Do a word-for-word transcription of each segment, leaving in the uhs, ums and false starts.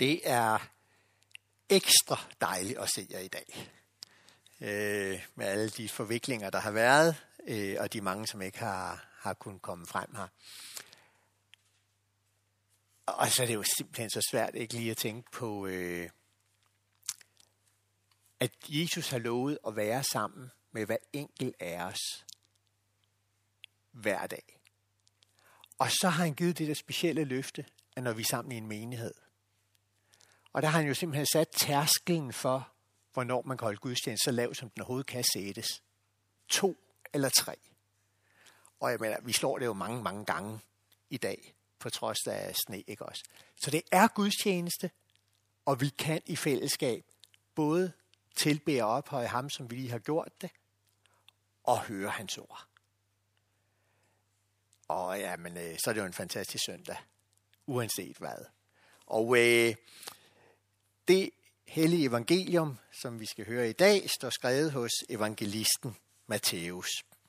Det er ekstra dejligt at se jer i dag. Øh, med alle de forviklinger, der har været, øh, og de mange, som ikke har, har kunnet komme frem her. Og så er det jo simpelthen så svært ikke lige at tænke på, øh, at Jesus har lovet at være sammen med hver enkelt af os hver dag. Og så har han givet det der specielle løfte, at når vi er sammen i en menighed. Og der har han jo simpelthen sat tærskelen for, hvornår man kan holde gudstjeneste så lav, som den overhovedet kan sættes. To eller tre. Og jeg mener, vi slår det jo mange, mange gange i dag, på trods af sne, ikke også? Så det er gudstjeneste, og vi kan i fællesskab både tilbede og ophøje ham, som vi lige har gjort det, og høre hans ord. Og ja, men øh, så er det jo en fantastisk søndag, uanset hvad. Og øh, det hellige evangelium, som vi skal høre i dag, står skrevet hos evangelisten Matthæus.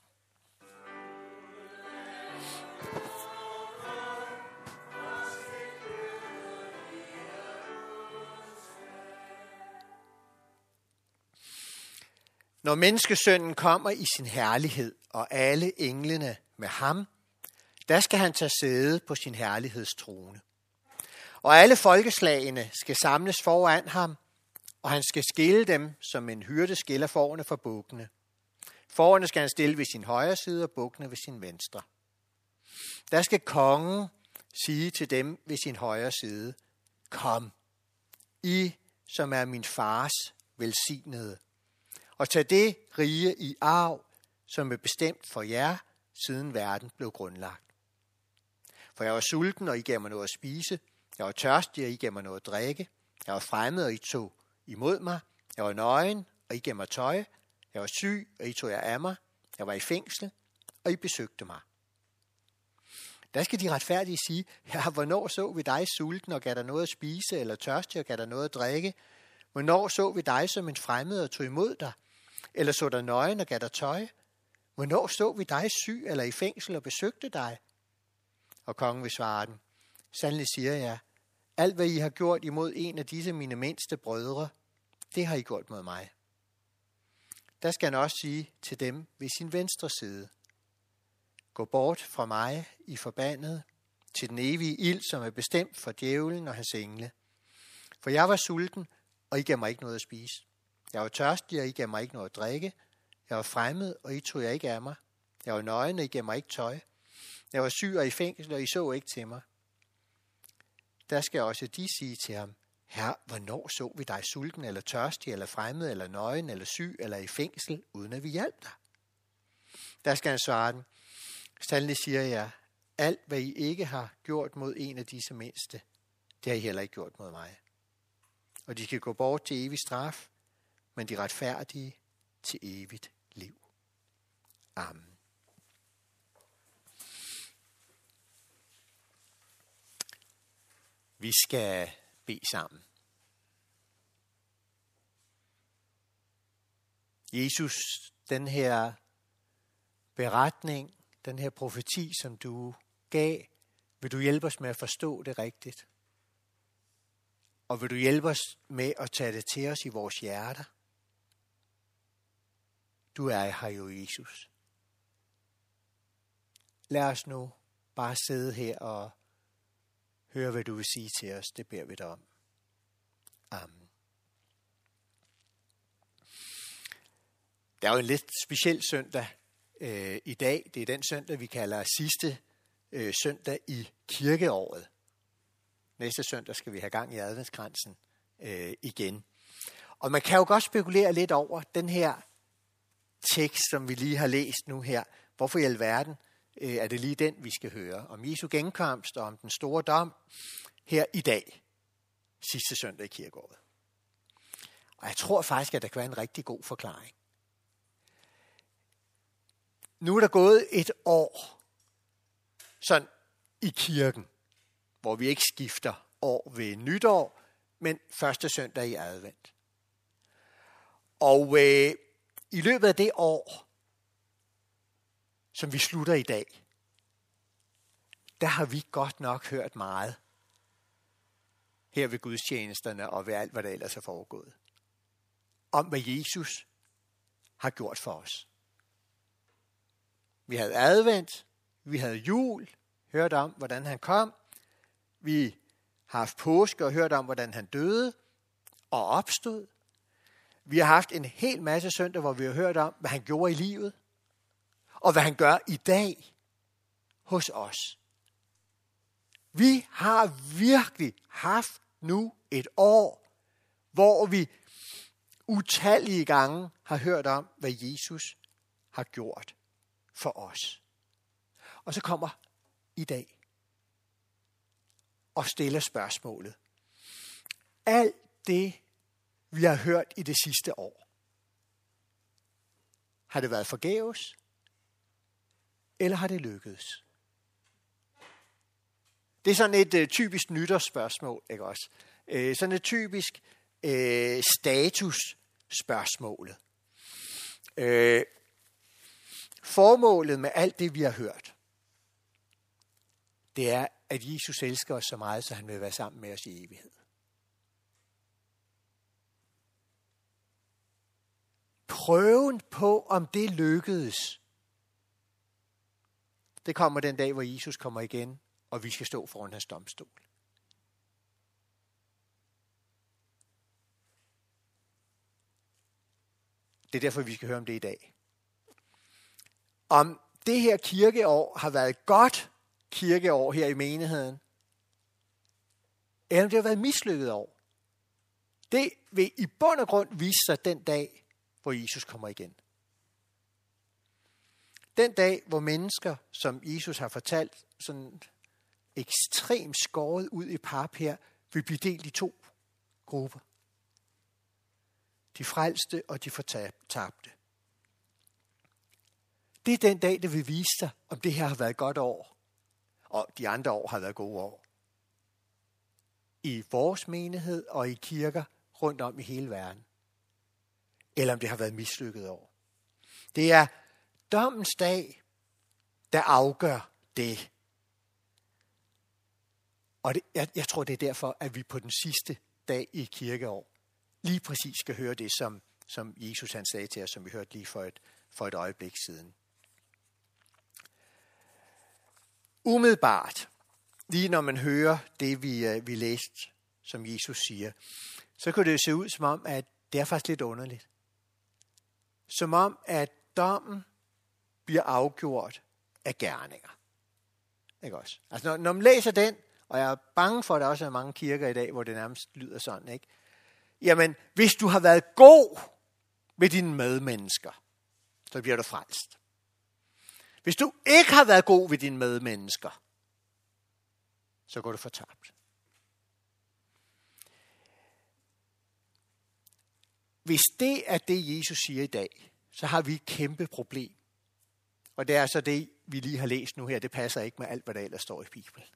Når menneskesønnen kommer i sin herlighed, og alle englene med ham, der skal han tage sæde på sin herlighedstrone. Og alle folkeslagene skal samles foran ham, og han skal skille dem, som en hyrde skiller fårene fra bukkene. Fårene skal han stille ved sin højre side, og bukkene ved sin venstre. Der skal kongen sige til dem ved sin højre side: Kom, I, som er min fars velsignede, og tag det rige i arv, som er bestemt for jer, siden verden blev grundlagt. For jeg var sulten, og I gav mig noget at spise. Jeg var tørstig, og I gav mig noget at drikke. Jeg var fremmed, og I tog imod mig. Jeg var nøgen, og I gav mig tøj. Jeg var syg, og I tog jer af mig. Jeg var i fængsel, og I besøgte mig. Der skal de retfærdige sige: Ja, hvornår så vi dig sulten, og gav dig noget at spise, eller tørstig, og gav dig noget at drikke? Hvornår så vi dig som en fremmed, og tog imod dig? Eller så dig nøgen, og gav dig tøj? Hvornår så vi dig syg, eller i fængsel, og besøgte dig? Og kongen vil svare den: Sandelig siger jeg, alt hvad I har gjort imod en af disse mine mindste brødre, det har I gjort mod mig. Der skal han også sige til dem ved sin venstre side: Gå bort fra mig, I forbandede, til den evige ild, som er bestemt for djævlen og hans engle. For jeg var sulten, og I gav mig ikke noget at spise. Jeg var tørstig, og I gav mig ikke noget at drikke. Jeg var fremmed, og I tog jer ikke af mig. Jeg var nøgen, og I gav mig ikke tøj. Jeg var syg og i fængsel, og I så ikke til mig. Der skal også de sige til ham: Herre, hvornår så vi dig sulten, eller tørstig, eller fremmed, eller nøgen, eller syg, eller i fængsel, uden at vi hjalp dig? Der skal han svare den: Sandelig siger jeg, alt hvad I ikke har gjort mod en af disse mindste, det har I heller ikke gjort mod mig. Og de skal gå bort til evig straf, men de retfærdige til evigt liv. Amen. Vi skal bede sammen. Jesus, den her beretning, den her profeti, som du gav, vil du hjælpe os med at forstå det rigtigt? Og vil du hjælpe os med at tage det til os i vores hjerter? Du er her jo, Jesus. Lad os nu bare sidde her og høre, hvad du vil sige til os. Det beder vi dig om. Amen. Det er jo en lidt speciel søndag øh, i dag. Det er den søndag, vi kalder sidste øh, søndag i kirkeåret. Næste søndag skal vi have gang i adventskransen øh, igen. Og man kan jo godt spekulere lidt over den her tekst, som vi lige har læst nu her. Hvorfor i alverden øh, er det lige den, vi skal høre? Om Jesu genkomst og om den store dom her i dag, sidste søndag i kirkeåret. Og jeg tror faktisk, at der kan være en rigtig god forklaring. Nu er der gået et år sådan i kirken, hvor vi ikke skifter år ved nytår, men første søndag i advent. Og øh, i løbet af det år, som vi slutter i dag, der har vi godt nok hørt meget her ved gudstjenesterne og ved alt, hvad der ellers er foregået. Om hvad Jesus har gjort for os. Vi havde advent, vi havde jul, hørt om, hvordan han kom. Vi har haft påske og hørt om, hvordan han døde og opstod. Vi har haft en hel masse søndag, hvor vi har hørt om, hvad han gjorde i livet, og hvad han gør i dag hos os. Vi har virkelig haft nu et år, hvor vi utallige gange har hørt om, hvad Jesus har gjort for os. Og så kommer i dag og stiller spørgsmålet. Alt det, vi har hørt i det sidste år, har det været forgæves, eller har det lykkedes? Det er sådan et uh, typisk nytårsspørgsmål, ikke også? Uh, sådan et typisk uh, statusspørgsmålet. Uh, formålet med alt det, vi har hørt, det er, at Jesus elsker os så meget, så han vil være sammen med os i evighed. Prøven på, om det lykkedes, det kommer den dag, hvor Jesus kommer igen, og vi skal stå foran hans domstol. Det er derfor, vi skal høre om det i dag. Om det her kirkeår har været et godt kirkeår her i menigheden, eller om det har været et mislykket år, det vil i bund og grund vise sig den dag, hvor Jesus kommer igen. Den dag, hvor mennesker, som Jesus har fortalt, sådan ekstremt skåret ud i pap her, vil blive delt i to grupper. De frelste og de fortabte. Det er den dag, der vil vise sig, om det her har været et godt år, og de andre år har været gode år. I vores menighed og i kirker rundt om i hele verden. Eller om det har været et mislykket år. Det er dommens dag, der afgør det. Og det, jeg, jeg tror, det er derfor, at vi på den sidste dag i kirkeår lige præcis skal høre det, som, som Jesus han sagde til os, som vi hørte lige for et, for et øjeblik siden. Umiddelbart, lige når man hører det, vi, vi læste, som Jesus siger, så kunne det se ud som om, at det er faktisk lidt underligt. Som om, at dommen bliver afgjort af gerninger. Ikke også? Altså, når, når man læser den, og jeg er bange for, at der også er mange kirker i dag, hvor det nærmest lyder sådan, ikke? Jamen, hvis du har været god med dine medmennesker, så bliver du frelst. Hvis du ikke har været god ved dine medmennesker, så går du fortabt. Hvis det er det, Jesus siger i dag, så har vi et kæmpe problem. Og det er så det, vi lige har læst nu her. Det passer ikke med alt, hvad der ellers står i Bibelen.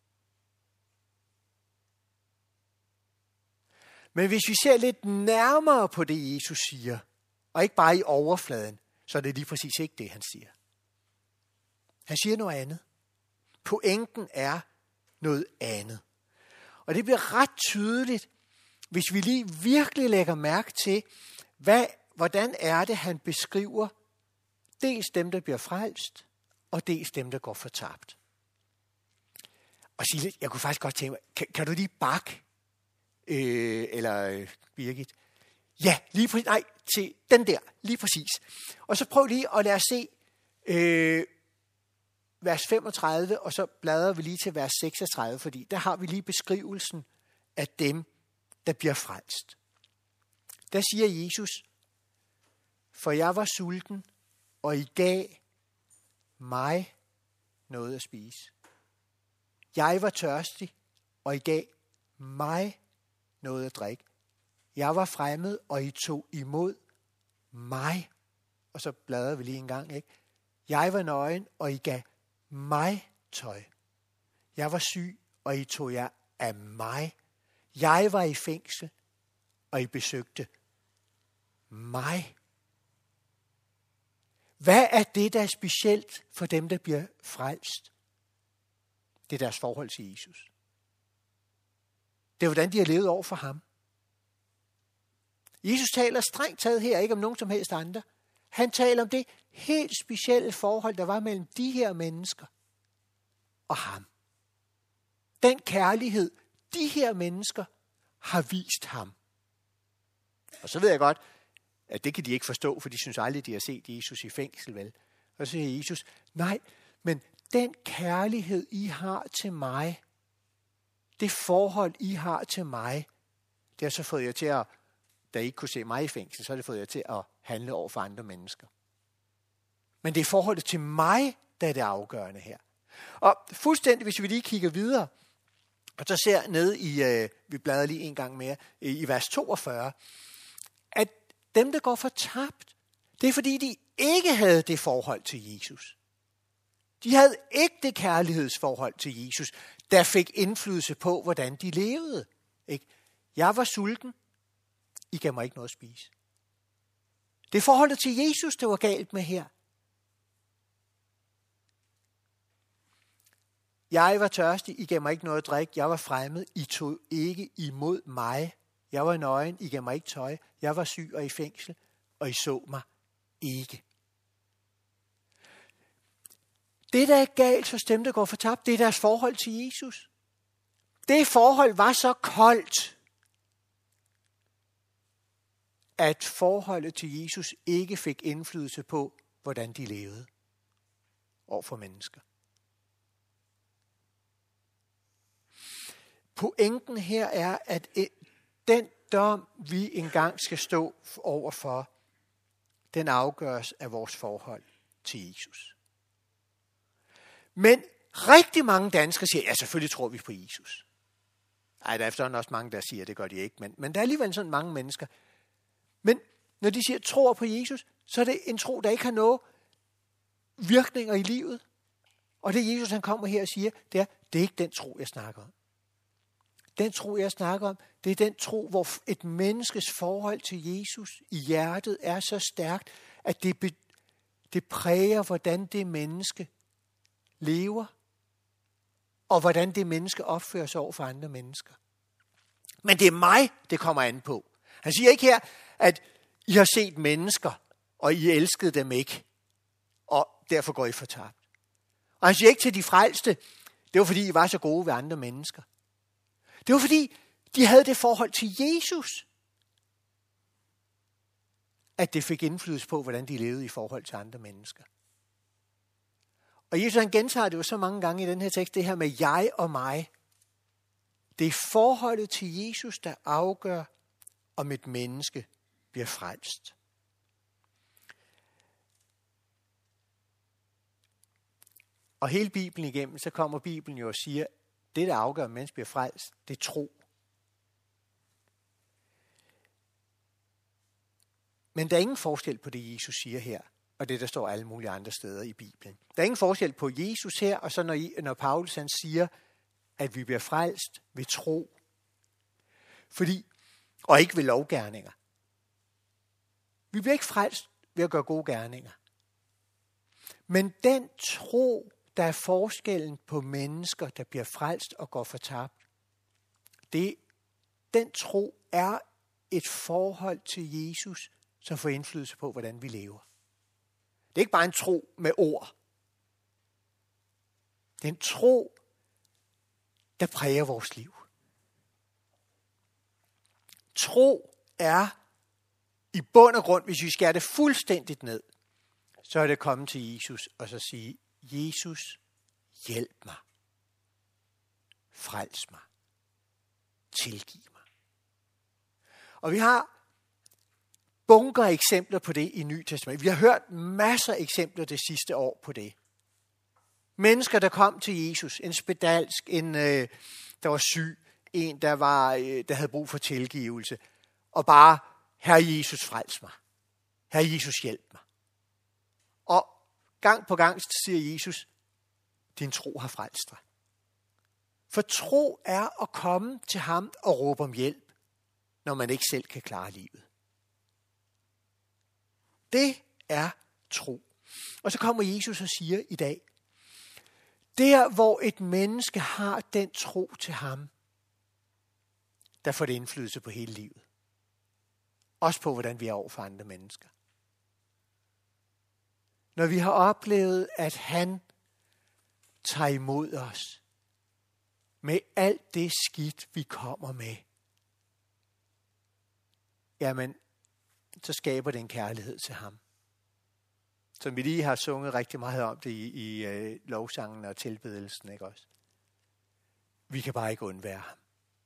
Men hvis vi ser lidt nærmere på det, Jesus siger, og ikke bare i overfladen, så er det lige præcis ikke det, han siger. Han siger noget andet. Pointen er noget andet. Og det bliver ret tydeligt, hvis vi lige virkelig lægger mærke til, hvad, hvordan er det, han beskriver dels dem, der bliver frelst, og dels dem, der går fortabt. Og sige lidt, jeg kunne faktisk godt tænke mig, kan, kan du lige bakke, øh, eller øh, Birgit? Ja, lige præcis, nej, til den der, lige præcis. Og så prøv lige at lade os se øh, vers femogtredive, og så bladrer vi lige til vers seksogtredive, fordi der har vi lige beskrivelsen af dem, der bliver frelst. Der siger Jesus, for jeg var sulten, og I gav mig noget at spise. Jeg var tørstig, og I gav mig noget at drikke. Jeg var fremmed, og I tog imod mig. Og så bladrer vi lige en gang, ikke? Jeg var nøgen, og I gav mig tøj. Jeg var syg, og I tog jer af mig. Jeg var i fængsel, og I besøgte mig. Hvad er det, der er specielt for dem, der bliver frelst? Det er deres forhold til Jesus. Det er, hvordan de har levet over for ham. Jesus taler strengt taget her, ikke om nogen som helst andre. Han taler om det helt specielle forhold, der var mellem de her mennesker og ham. Den kærlighed, de her mennesker har vist ham. Og så ved jeg godt, at det kan de ikke forstå, for de synes aldrig, de har set Jesus i fængsel, vel? Og så siger Jesus, nej, men den kærlighed, I har til mig, det forhold, I har til mig, det har så fået jer til at, da I ikke kunne se mig i fængsel, så har det fået jer til at handle over for andre mennesker. Men det er forholdet til mig, der er det afgørende her. Og fuldstændig, hvis vi lige kigger videre, og så ser ned i, øh, vi bladrer lige en gang mere, i vers toogfyrre, at dem, der går fortabt, det er fordi, de ikke havde det forhold til Jesus. De havde ikke det kærlighedsforhold til Jesus, der fik indflydelse på, hvordan de levede. Ikke? Jeg var sulten. I gav mig ikke noget at spise. Det er forholdet til Jesus, der var galt med her. Jeg var tørstig. I gav mig ikke noget at drikke. Jeg var fremmed. I tog ikke imod mig. Jeg var nøgen. I gav mig ikke tøj. Jeg var syg og i fængsel. Og I så mig ikke. Det, der er galt hos dem, der går fortabt, det er deres forhold til Jesus. Det forhold var så koldt, at forholdet til Jesus ikke fik indflydelse på, hvordan de levede over for mennesker. Pointen her er, at den dom, vi engang skal stå overfor, den afgøres af vores forhold til Jesus. Men rigtig mange danskere siger, ja, selvfølgelig tror vi på Jesus. Ej, der er efterhånden også mange, der siger, det gør de ikke, men, men der er alligevel sådan mange mennesker. Men når de siger, tror på Jesus, så er det en tro, der ikke har noget virkninger i livet. Og det Jesus, han kommer her og siger, det er, det er ikke den tro, jeg snakker om. Den tro, jeg snakker om, det er den tro, hvor et menneskes forhold til Jesus i hjertet er så stærkt, at det, be, det præger, hvordan det menneske lever, og hvordan det menneske opfører sig over for andre mennesker. Men det er mig, det kommer an på. Han siger ikke her, at I har set mennesker, og I elskede dem ikke, og derfor går I fortabt. Og han siger ikke til de frelste, det var fordi I var så gode ved andre mennesker. Det var fordi, de havde det forhold til Jesus, at det fik indflydelse på, hvordan de levede i forhold til andre mennesker. Og Jesus han gentager det jo så mange gange i den her tekst, det her med jeg og mig. Det er forholdet til Jesus, der afgør, om et menneske bliver frelst. Og hele Bibelen igennem, så kommer Bibelen jo og siger, det der afgør, om mennesket bliver frelst, det er tro. Men der er ingen forskel på det, Jesus siger her, og det, der står alle mulige andre steder i Bibelen. Der er ingen forskel på Jesus her, og så når, når Paulus han siger, at vi bliver frelst ved tro. Fordi, og ikke ved lovgerninger. Vi bliver ikke frelst ved at gøre gode gerninger. Men den tro, der er forskellen på mennesker, der bliver frelst og går fortabt, det, den tro er et forhold til Jesus, som får indflydelse på, hvordan vi lever. Det er ikke bare en tro med ord. Det er en tro, der præger vores liv. Tro er i bund og grund, hvis vi skærer det fuldstændigt ned, så er det kommet til Jesus og så sige, Jesus, hjælp mig. Frels mig. Tilgiv mig. Og vi har bunker af eksempler på det i Nye Testament. Vi har hørt masser af eksempler det sidste år på det. Mennesker, der kom til Jesus, en spedalsk, en øh, der var syg, en, der, var, øh, der havde brug for tilgivelse, og bare, Herre Jesus, frels mig. Herre Jesus, hjælp mig. Og gang på gang siger Jesus, din tro har frelst dig. For tro er at komme til ham og råbe om hjælp, når man ikke selv kan klare livet. Det er tro. Og så kommer Jesus og siger i dag, der hvor et menneske har den tro til ham, der får det indflydelse på hele livet. Også på, hvordan vi er over for andre mennesker. Når vi har oplevet, at han tager imod os med alt det skidt, vi kommer med, jamen, så skaber det en kærlighed til ham. Som vi lige har sunget rigtig meget om det i, i uh, lovsangen og tilbedelsen, ikke også? Vi kan bare ikke undvære ham.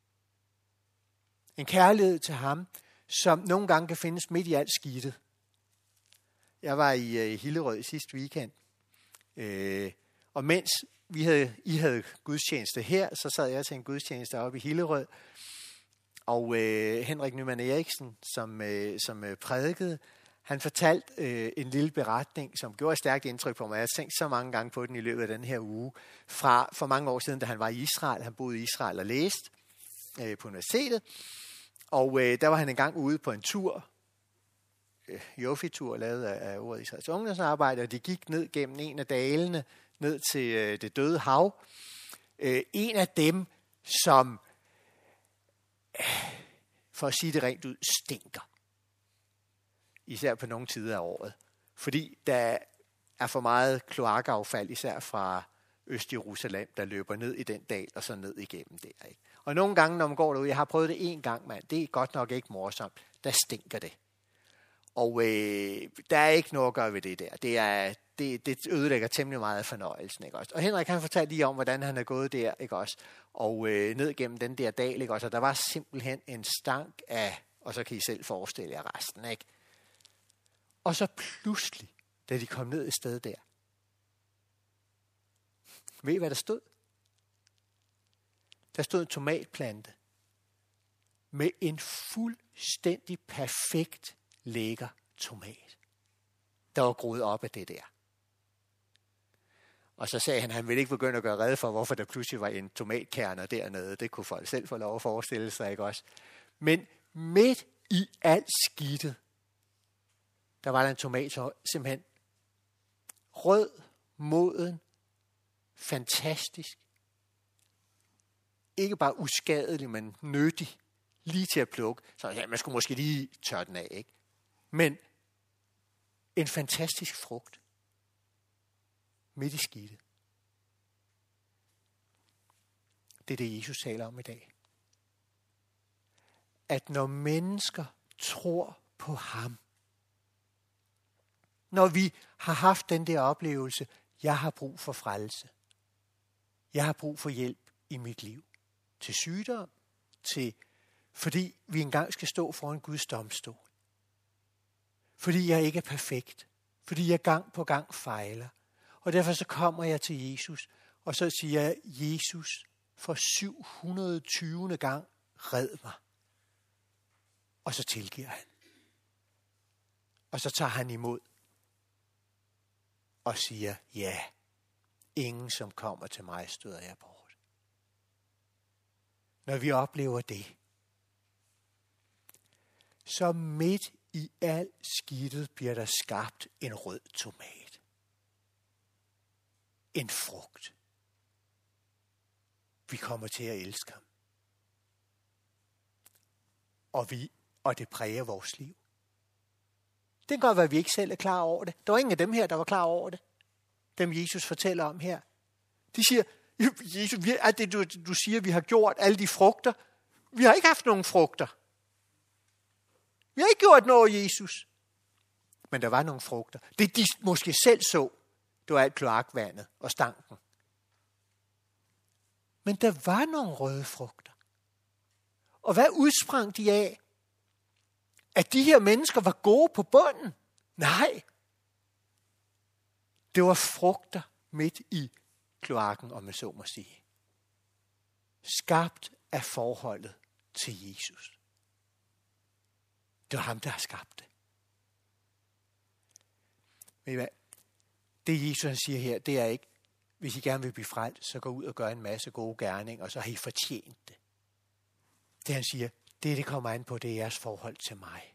En kærlighed til ham, som nogle gange kan findes midt i alt skidtet. Jeg var i uh, Hillerød i sidste weekend, uh, og mens vi havde, I havde gudstjeneste her, så sad jeg til en gudstjeneste oppe i Hillerød, og uh, Henrik Nyman Eriksen, som, uh, som uh, prædikede, han fortalte øh, en lille beretning, som gjorde et stærkt indtryk på mig. Jeg har tænkt så mange gange på den i løbet af den her uge. Fra for mange år siden, da han var i Israel. Han boede i Israel og læste øh, på universitetet. Og øh, der var han engang ude på en tur. Øh, Jofi-tur, lavet af, af ordet Israels ungdomsarbejde. Og de gik ned gennem en af dalene, ned til øh, det døde hav. Øh, en af dem, som, øh, for at sige det rent ud, stinker. Især på nogle tider af året. Fordi der er for meget kloakaffald, især fra Øst-Jerusalem, der løber ned i den dal, og så ned igennem der. Ikke? Og nogle gange, når man går derud, jeg har prøvet det en gang, mand, det er godt nok ikke morsomt, der stinker det. Og øh, der er ikke noget at gøre ved det der. Det, er, det, det ødelægger temmelig meget af fornøjelsen. Ikke også? Og Henrik, han fortalte lige om, hvordan han er gået der, ikke også? Og øh, ned gennem den der dal, ikke også? Og der var simpelthen en stank af, og så kan I selv forestille jer resten, ikke? Og så pludselig, da de kom ned et sted der, ved I, hvad der stod? Der stod en tomatplante med en fuldstændig perfekt lækker tomat, der var groet op af det der. Og så sagde han, at han ville ikke begynde at gøre rede for, hvorfor der pludselig var en tomatkerner dernede. Det kunne folk selv få lov at forestille sig, ikke også? Men midt i alt skidtet, der var der en tomat, så simpelthen rød, moden, fantastisk. Ikke bare uskadelig, men nyttig. Lige til at plukke. Så ja, man skulle måske lige tørre den af, ikke? Men en fantastisk frugt. Midt i skidtet. Det er det, Jesus taler om i dag. At når mennesker tror på ham, når vi har haft den der oplevelse, jeg har brug for frelse. Jeg har brug for hjælp i mit liv. Til sygdom, til, fordi vi engang skal stå foran Guds domstol. Fordi jeg ikke er perfekt. Fordi jeg gang på gang fejler. Og derfor så kommer jeg til Jesus, og så siger jeg, Jesus, for syv hundrede og tyvende gang, red mig. Og så tilgiver han. Og så tager han imod. Og siger, ja, ingen som kommer til mig, støder jeg bort. Når vi oplever det, så midt i alt skidtet bliver der skabt en rød tomat. En frugt. Vi kommer til at elske ham. Og, vi, og det præger vores liv. Det kan godt være, at vi ikke selv er klar over det. Der var ingen af dem her, der var klar over det. Dem Jesus fortæller om her. De siger, Jesus, alt det du, du siger, vi har gjort, alle de frugter. Vi har ikke haft nogen frugter. Vi har ikke gjort noget, Jesus. Men der var nogle frugter. Det de måske selv så, det var alt kloakvandet og stanken. Men der var nogle røde frugter. Og hvad udsprang de af? At de her mennesker var gode på bunden? Nej. Det var frugter midt i kloakken, om man så må sige. Skabt af forholdet til Jesus. Det var ham, der har skabt det. Ved I hvad? Det Jesus han siger her, det er ikke, hvis I gerne vil blive frelst, så gå ud og gør en masse gode gerninger, og så har I fortjent det. Det han siger, det det kommer an på, det er jeres forhold til mig.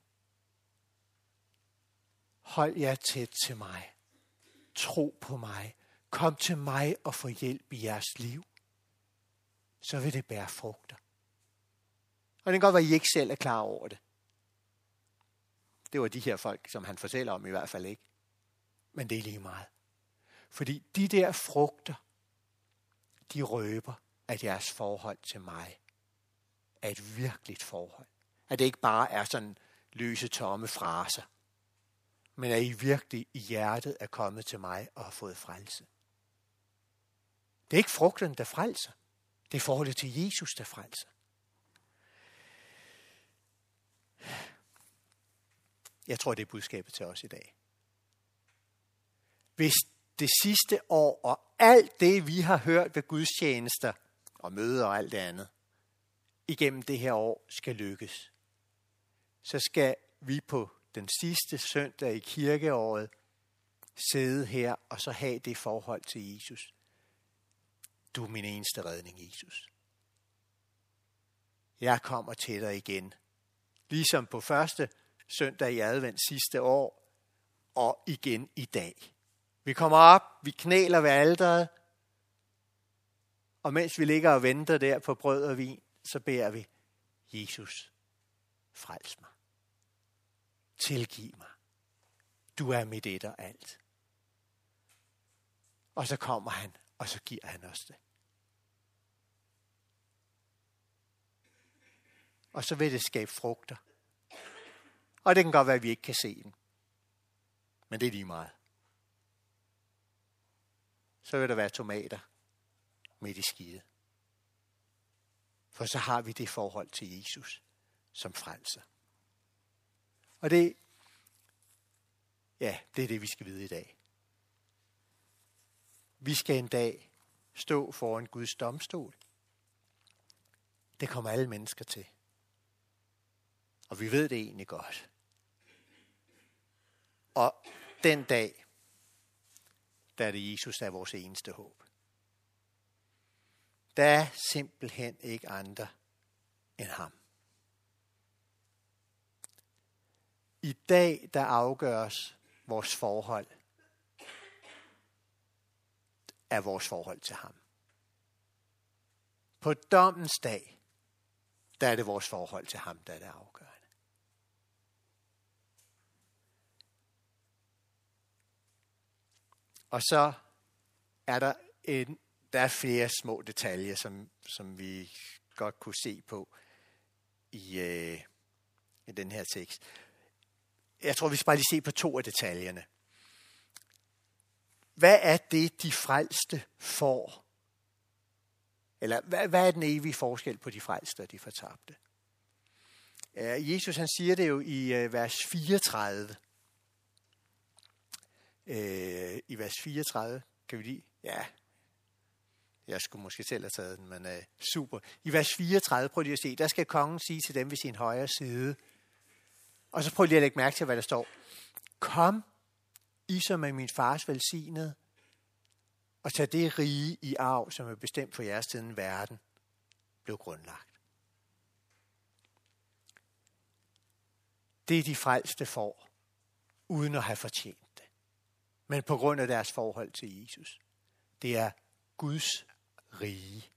Hold jer tæt til mig. Tro på mig. Kom til mig og få hjælp i jeres liv. Så vil det bære frugter. Og det kan godt være, at I ikke selv er klar over det. Det var de her folk, som han fortæller om i hvert fald ikke. Men det er lige meget. Fordi de der frugter, de røber, at jeres forhold til mig er et virkeligt forhold. At det ikke bare er sådan løse, tomme fraser. Men at I virkelig i hjertet er kommet til mig og har fået frelse. Det er ikke frugten, der frelser. Det er forholdet til Jesus, der frelser. Jeg tror, det er budskabet til os i dag. Hvis det sidste år og alt det, vi har hørt ved gudstjenester og møder og alt det andet, igennem det her år skal lykkes, så skal vi på den sidste søndag i kirkeåret sidde her og så have det forhold til Jesus. Du er min eneste redning, Jesus. Jeg kommer til dig igen. Ligesom på første søndag i advent sidste år, og igen i dag. Vi kommer op, vi knæler ved alteret, og mens vi ligger og venter der på brød og vin, så beder vi, Jesus, frels mig. Tilgiv mig. Du er mit et og alt. Og så kommer han, og så giver han os det. Og så vil det skabe frugter. Og det kan godt være, at vi ikke kan se den. Men det er lige meget. Så vil der være tomater midt i skide. For så har vi det forhold til Jesus som frelser. Og det, ja, det er det, vi skal vide i dag. Vi skal en dag stå foran Guds domstol. Det kommer alle mennesker til. Og vi ved det egentlig godt. Og den dag, der er det Jesus, der er vores eneste håb. Der er simpelthen ikke andre end ham. I dag, der afgøres vores forhold af vores forhold til ham. På dommens dag, der er det vores forhold til ham, der er det afgørende. Og så er der en, der er flere små detaljer, som, som vi godt kunne se på i, øh, i den her tekst. Jeg tror, vi skal bare lige se på to af detaljerne. Hvad er det, de frelste får? Eller hvad, hvad er den evige forskel på de frelste og de fortabte? Uh, Jesus han siger det jo i uh, vers fireogtredive. Uh, I vers fireogtredive, kan vi lige? Ja, jeg skulle måske selv have taget den, men uh, super. I vers fireogtredive, prøv lige at se, der skal kongen sige til dem ved sin højre side. Og så prøv lige at lægge mærke til, hvad der står. Kom, I som er min fars velsignede, og tag det rige i arv, som er bestemt for jeres siden verden, blev grundlagt. Det de frelste får, uden at have fortjent det. Men på grund af deres forhold til Jesus. Det er Guds rige.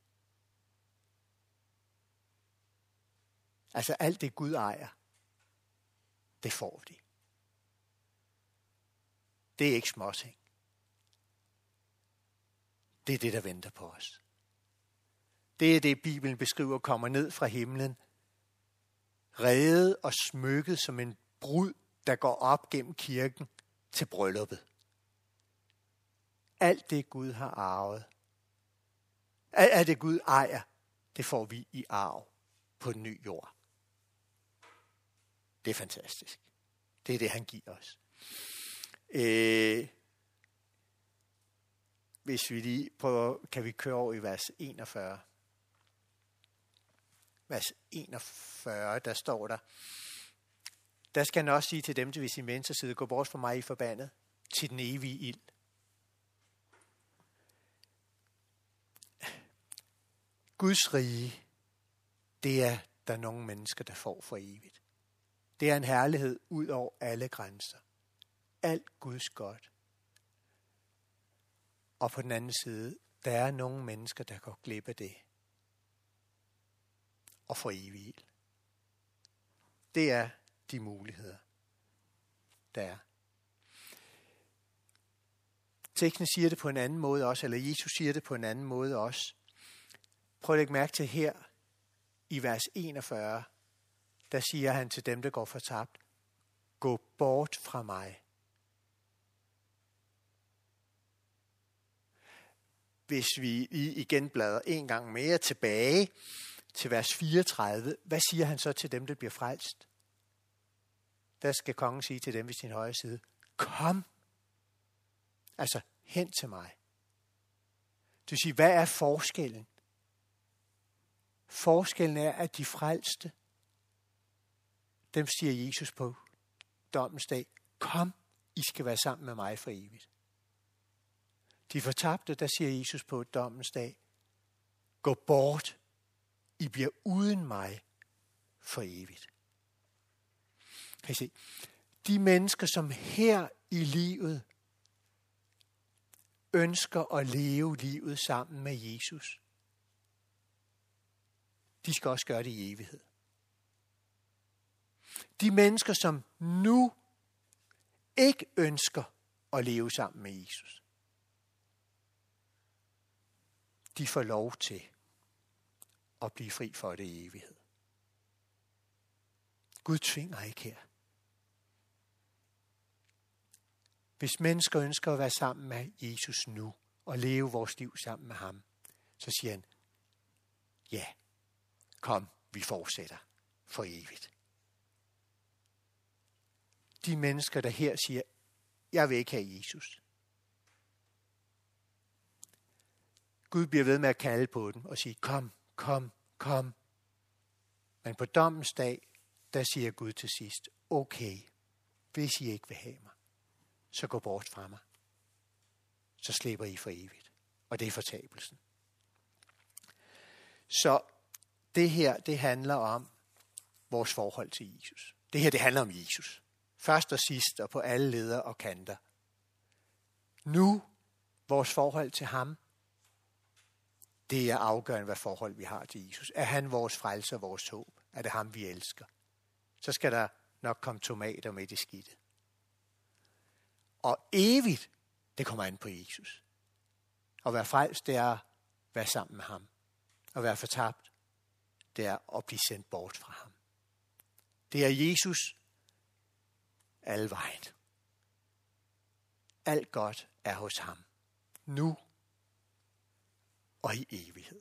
Altså alt det Gud ejer, det får de. Det er ikke småting. Det er det, der venter på os. Det er det, Bibelen beskriver, kommer ned fra himlen, redet og smykket som en brud, der går op gennem kirken til brylluppet. Alt det, Gud har arvet, alt det, Gud ejer, det får vi i arv på den nye jord. Det er fantastisk. Det er det, han giver os. Øh, hvis vi lige prøver, kan vi køre over i vers enogfyrre. Vers enogfyrre, der står der, der skal han også sige til dem, til ved sin venstre side, gå bort fra mig, I forbandet, til den evige ild. Guds rige, det er der nogle mennesker, der får for evigt. Det er en herlighed ud over alle grænser. Alt Guds godt. Og på den anden side, der er nogle mennesker, der går glip af det. Og får evig ild. Det er de muligheder, der er. Teksten siger det på en anden måde også, eller Jesus siger det på en anden måde også. Prøv at lægge mærke til her i vers enogfyrre, der siger han til dem, der går fortabt, gå bort fra mig. Hvis vi igen bladrer en gang mere tilbage til vers fireogtredive, hvad siger han så til dem, der bliver frelst? Der skal kongen sige til dem ved sin højre side, kom, altså hen til mig. Det vil sige, hvad er forskellen? Forskellen er, at de frelste, dem siger Jesus på dommens dag, kom, I skal være sammen med mig for evigt. De fortabte, der siger Jesus på dommens dag, gå bort, I bliver uden mig for evigt. Kan I se? De mennesker, som her i livet ønsker at leve livet sammen med Jesus, de skal også gøre det i evighed. De mennesker, som nu ikke ønsker at leve sammen med Jesus, de får lov til at blive fri for det i evighed. Gud tvinger ikke her. Hvis mennesker ønsker at være sammen med Jesus nu, og leve vores liv sammen med ham, så siger han, ja, kom, vi fortsætter for evigt. De mennesker, der her siger, jeg vil ikke have Jesus. Gud bliver ved med at kalde på dem og sige, kom, kom, kom. Men på dommens dag, der siger Gud til sidst, okay, hvis I ikke vil have mig, så gå bort fra mig. Så slipper I for evigt. Og det er fortabelsen. Så det her, det handler om vores forhold til Jesus. Det her, det handler om Jesus. Først og sidst og på alle leder og kanter. Nu, vores forhold til ham, det er afgørende, hvad forhold vi har til Jesus. Er han vores frelser, vores håb? Er det ham, vi elsker? Så skal der nok komme tomater med i det skidte. Og evigt, det kommer an på Jesus. At være frelst, det er at være sammen med ham. At være fortabt, det er at blive sendt bort fra ham. Det er Jesus alle vejen. Alt godt er hos ham. Nu og i evighed.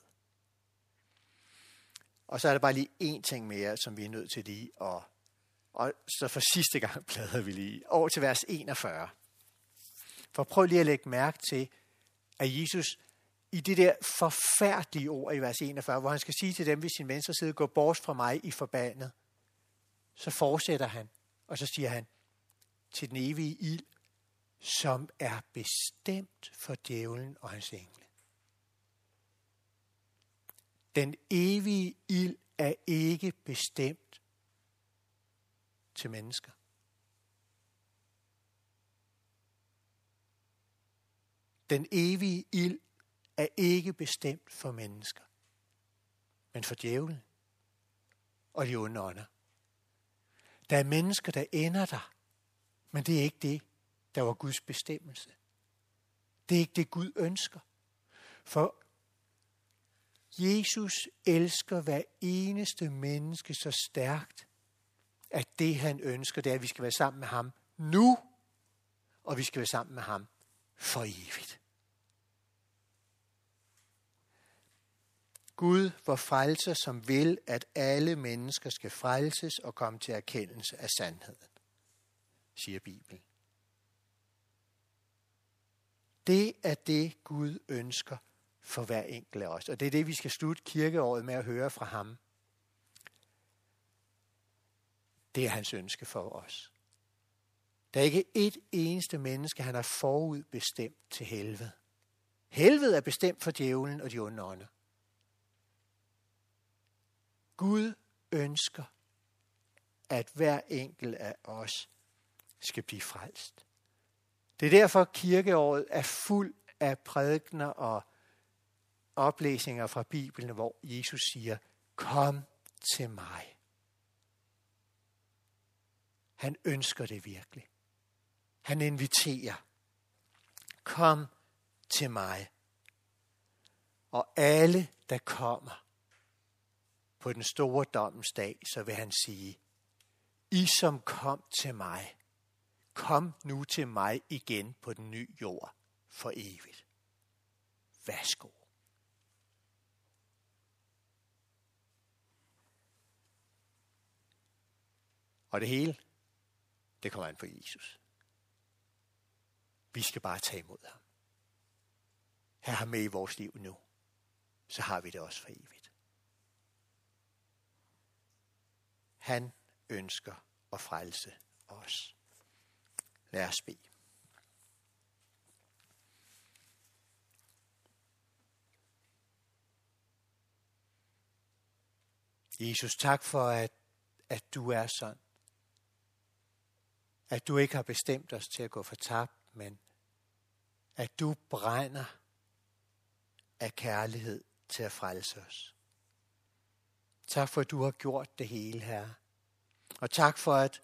Og så er der bare lige én ting mere, som vi er nødt til lige at... Og så for sidste gang bladrer vi lige over til vers enogfyrre. For prøv lige at lægge mærke til, at Jesus i det der forfærdelige ord i vers enogfyrre, hvor han skal sige til dem ved sin venstre side, gå bort fra mig i forbandet, så fortsætter han, og så siger han, til den evige ild, som er bestemt for djævlen og hans engle. Den evige ild er ikke bestemt til mennesker. Den evige ild er ikke bestemt for mennesker, men for djævlen og de onde ånder. Der er mennesker, der ender der, men det er ikke det, der var Guds bestemmelse. Det er ikke det, Gud ønsker. For Jesus elsker hver eneste menneske så stærkt, at det han ønsker, det er, at vi skal være sammen med ham nu, og vi skal være sammen med ham for evigt. Gud var frelser, som vil, at alle mennesker skal frelses og komme til erkendelse af sandheden, siger Bibelen. Det er det, Gud ønsker for hver enkelt af os. Og det er det, vi skal slutte kirkeåret med at høre fra ham. Det er hans ønske for os. Der er ikke et eneste menneske, han har forudbestemt til helvede. Helvede er bestemt for djævlen og de onde ånder. Gud ønsker, at hver enkelt af os skal blive frelst. Det er derfor, kirkeåret er fuld af prædikener og oplæsninger fra Bibelen, hvor Jesus siger, kom til mig. Han ønsker det virkelig. Han inviterer. Kom til mig. Og alle, der kommer på den store dommens dag, så vil han sige, I som kom til mig, kom nu til mig igen på den nye jord for evigt. Værsgo. Og det hele, det kommer an på Jesus. Vi skal bare tage imod ham. Have ham med i vores liv nu. Så har vi det også for evigt. Han ønsker at frelse os. Lad os bede. Jesus, tak for, at, at du er sådan. At du ikke har bestemt os til at gå fortabt, men at du brænder af kærlighed til at frelse os. Tak for, at du har gjort det hele, Herre. Og tak for, at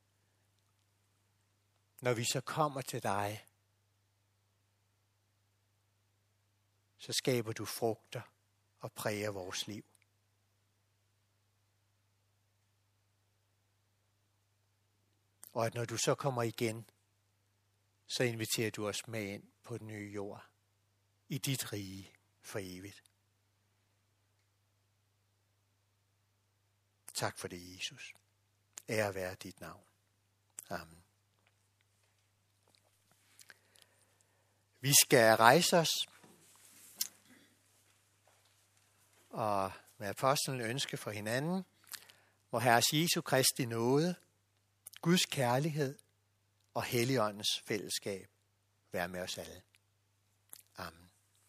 når vi så kommer til dig, så skaber du frugter og præger vores liv. Og at når du så kommer igen, så inviterer du os med ind på den nye jord, i dit rige for evigt. Tak for det, Jesus. Ære være dit navn. Amen. Vi skal rejse os og med apostlen ønske for hinanden, hvor Herres Jesu Kristi nåde, Guds kærlighed og Helligåndens fællesskab være med os alle. Amen.